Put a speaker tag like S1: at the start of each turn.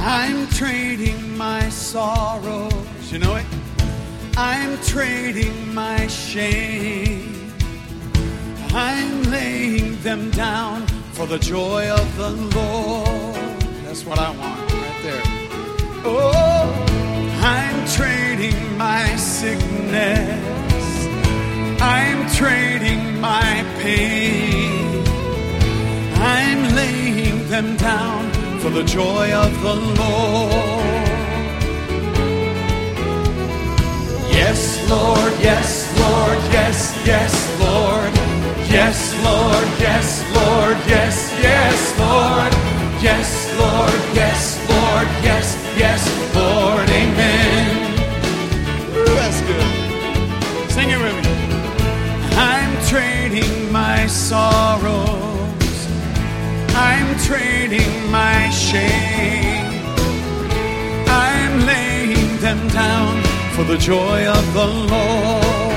S1: I'm trading my sorrows, you know it? I'm trading my shame. I'm laying them down for the joy of the Lord. That's what I want right there. Oh, I'm trading my sickness. I'm trading my pain. I'm laying them down for the joy of the Lord. Yes, Lord, yes, Lord, yes, yes, Lord. Yes, Lord, yes, Lord, yes, yes, Lord. Yes, Lord, yes, Lord, yes, yes, Lord, amen. Ooh, that's good. Sing it with me. I'm trading my sorrows. I'm trading my shame. I'm laying them down for the joy of the Lord.